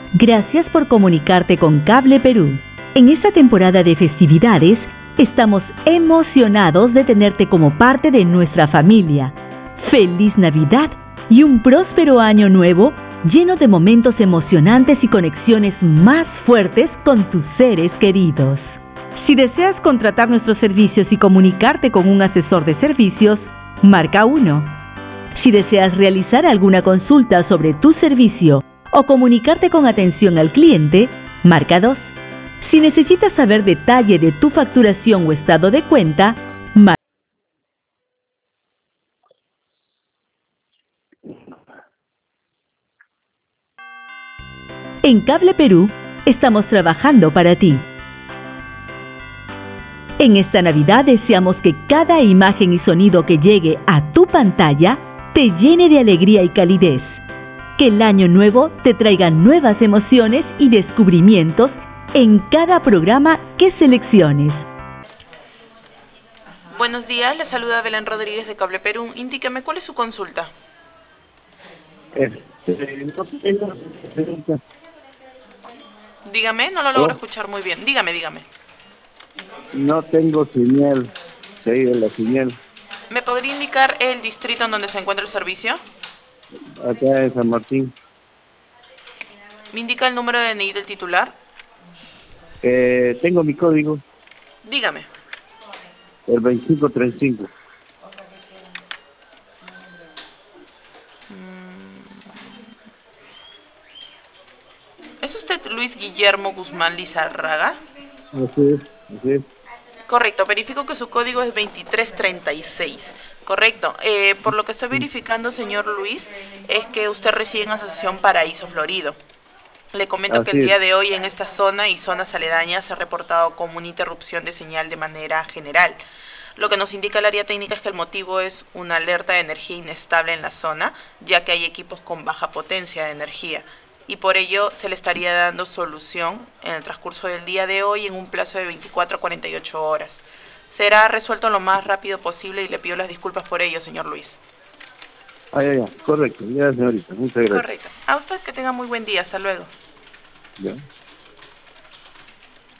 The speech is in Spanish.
Gracias por comunicarte con Cable Perú. En esta temporada de festividades, estamos emocionados de tenerte como parte de nuestra familia. ¡Feliz Navidad y un próspero año nuevo lleno de momentos emocionantes y conexiones más fuertes con tus seres queridos! Si deseas contratar nuestros servicios y comunicarte con un asesor de servicios, marca 1. Si deseas realizar alguna consulta sobre tu servicio o comunicarte con atención al cliente, marca 2. Si necesitas saber detalle de tu facturación o estado de cuenta, marca. En Cable Perú, estamos trabajando para ti. En esta Navidad deseamos que cada imagen y sonido que llegue a tu pantalla te llene de alegría y calidez. Que el año nuevo te traiga nuevas emociones y descubrimientos en cada programa que selecciones. Buenos días, le saluda Belén Rodríguez de Cable Perú. Indíqueme, ¿cuál es su consulta? No tengo pregunta. Dígame, no lo logro escuchar muy bien. Dígame. No tengo señal. Se ha ido la señal. ¿Me podría indicar el distrito en donde se encuentra el servicio? Acá en San Martín. ¿Me indica el número de DNI del titular? Tengo mi código, Dígame. el 2535. ¿Es usted Luis Guillermo Guzmán Lizarraga? Así es. Correcto, verifico que su código es 2336. Correcto. Por lo que estoy verificando, señor Luis, es que usted reside en Asociación Paraíso Florido. Le comento que el día de hoy en esta zona y zonas aledañas se ha reportado como una interrupción de señal de manera general. Lo que nos indica el área técnica es que el motivo es una alerta de energía inestable en la zona, ya que hay equipos con baja potencia de energía. Y por ello se le estaría dando solución en el transcurso del día de hoy en un plazo de 24 a 48 horas. Será resuelto lo más rápido posible y le pido las disculpas por ello, señor Luis. Ya. Correcto. Ya, señorita. Muchas gracias. Correcto. A usted que tenga muy buen día. Hasta luego. Ya.